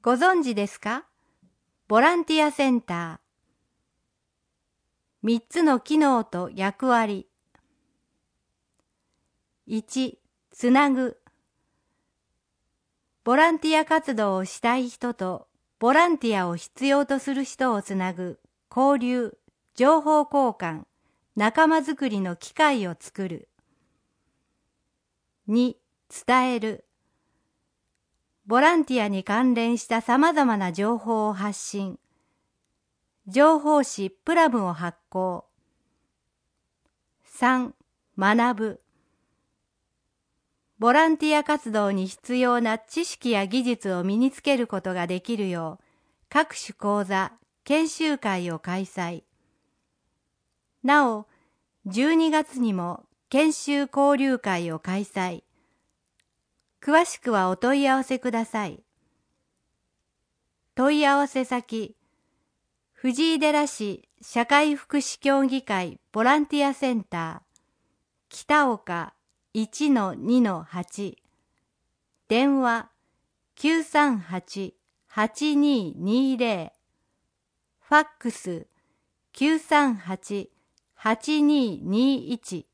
ご存知ですか？ボランティアセンター。3つの機能と役割。1、つなぐ。ボランティア活動をしたい人とボランティアを必要とする人をつなぐ交流、情報交換、仲間づくりの機会を作る。2、伝える。ボランティアに関連した様々な情報を発信。情報誌プラムを発行。3、学ぶ。ボランティア活動に必要な知識や技術を身につけることができるよう、各種講座、研修会を開催。なお、12月にも研修交流会を開催。詳しくはお問い合わせください。問い合わせ先、藤井寺市社会福祉協議会ボランティアセンター、北岡 1-2-8、電話 938-8220、ファックス 938-8221